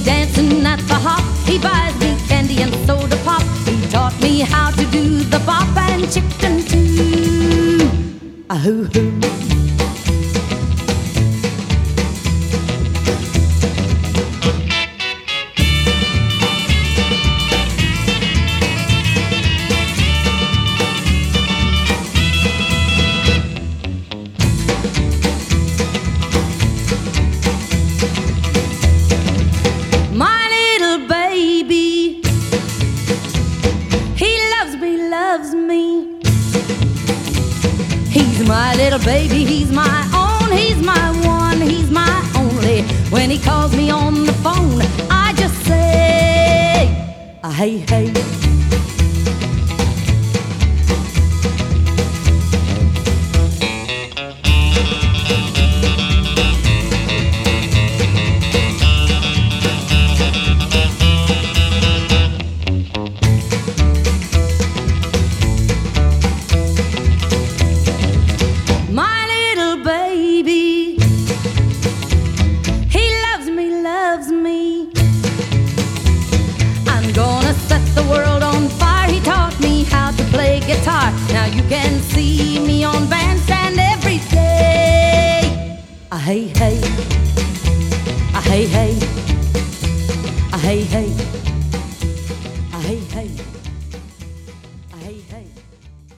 dancing at the hop. He buys me candy and soda pop. He taught me how to do the bop and chicken too. Ahoo-hoo. My little baby, he's my own, he's my one, he's my only. When he calls me on the phone, I just say, hey, hey.